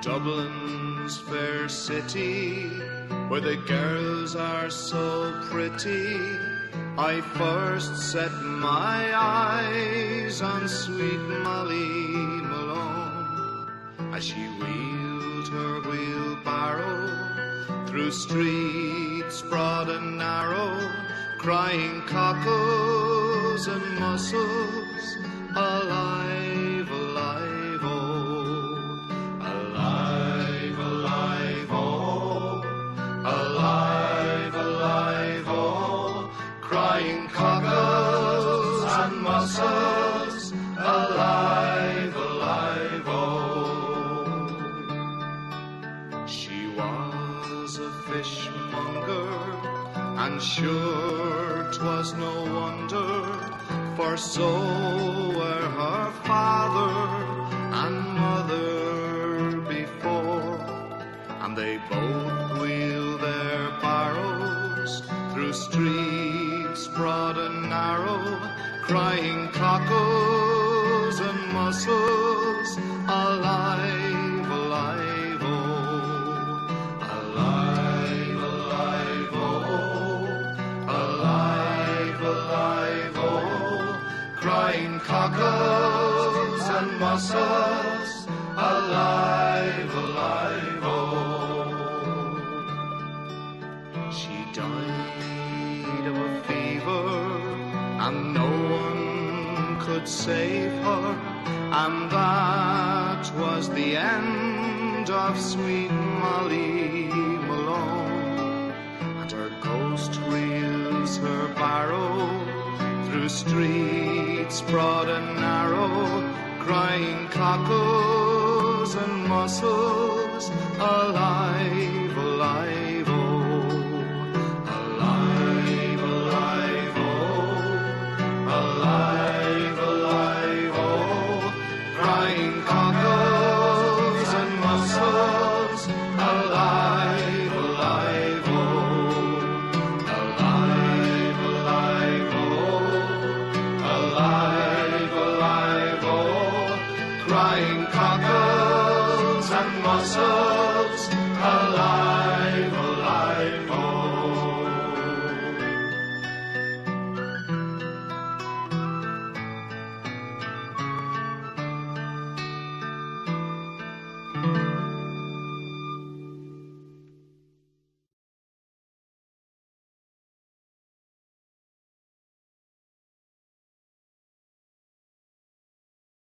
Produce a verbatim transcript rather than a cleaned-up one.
Dublin's fair city, where the girls are so pretty, I first set my eyes on sweet Molly Malone, as she wheeled her wheelbarrow through streets broad and narrow, crying cockles and mussels, alive, alive, oh, alive, alive, oh, alive, alive, oh, crying cockles and mussels, alive, alive, oh. She was a fishmonger, and sure 'twas no wonder, for so were her father and mother before, and they both wheeled their barrows through streets broad and narrow, crying cockles and mussels, alive, alive, oh, alive, alive, oh, alive, alive, oh, crying cockles and mussels, alive, alive, oh. She died of a fever, and no one could save her, and that was the end of sweet Molly Malone. And her ghost reels her barrow through streets broad and narrow, crying cockles and mussels, alive, alive, oh, alive, alive, oh, alive, alive, oh, crying cockles and mussels, alive, alive, oh, alive, alive, oh, alive, alive, oh, crying cockles and mussels.